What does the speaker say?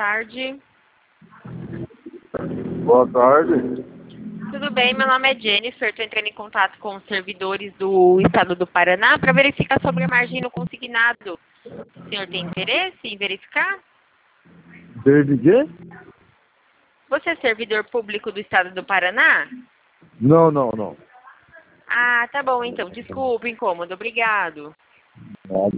tarde. Boa tarde. Tudo bem, meu nome é Jennifer, estou entrando em contato com os servidores do Estado do Paraná para verificar sobre a margem no consignado. O senhor tem interesse em verificar? Desde quê? Você é servidor público do Estado do Paraná? Não. Ah, tá bom então. Desculpa o incômodo. Obrigado. Nada.